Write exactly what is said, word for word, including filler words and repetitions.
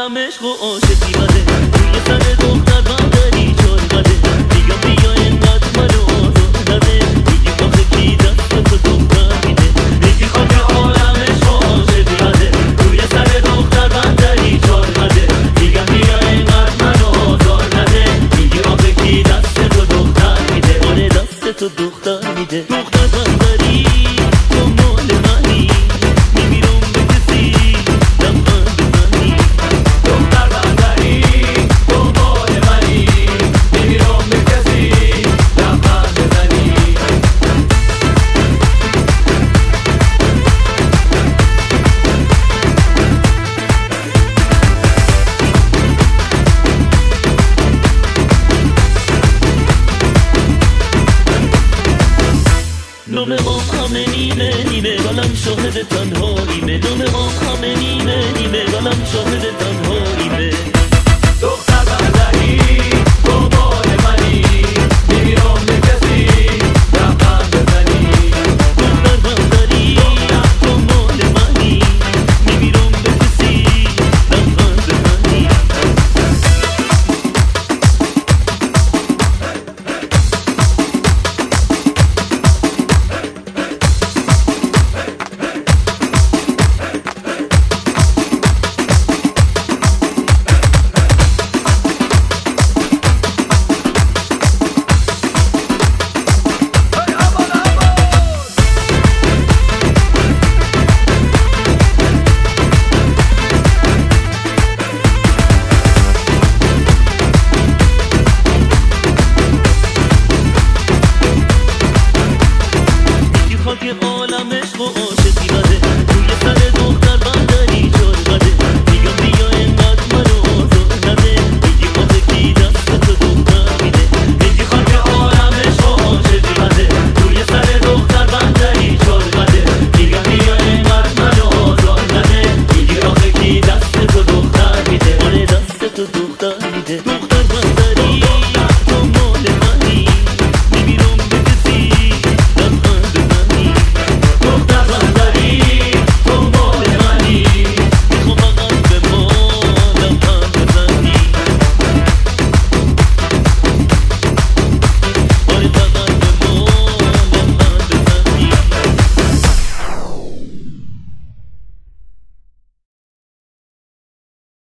عالم عشق و عاشقی بده، روی سر دختر بندری چار بده. میگم بیا اینقدر منو آزار نده، میگی آخه کی دست تو دختر میده. میگی خاک عالم عشق و عاشقی بده، روی سر دختر بندری چار بده. میگم بیا اینقدر منو آزار نده، میگی آخه کی دست تو دختر میده. آره دست تو دختر میده. دختر بندری تو مال منی، نمیرم به کسی لبخند بزنی. دختر بندری تو مال منی، نمیرم به کسی لبخند بزنی. نام ما همه نیمه نیمه قلم شاهد تنهاییمه. نام ما همه نیمه نیمه قلم شاهد تنهاییمه. دختر بندری تو مال منی، نمیرم به کسی لبخند بزنی. دختر بندری تو مال منی، نمیرم به کسی لبخند بزنی. خاک عالم عشق و عاشقی بده، روی سر دختر بندری چار بده. میگم بیا اینقدر منو آزار نده، میگی آخه کی دست تو دختر میده. میگی خاک عالم عشق و عاشقی بده، روی سر دختر بندری چار بده. میگم بیا اینقدر منو آزار نده، میگی آخه کی دست تو دختر میده. آره دست تو دختر میده. دختر بندری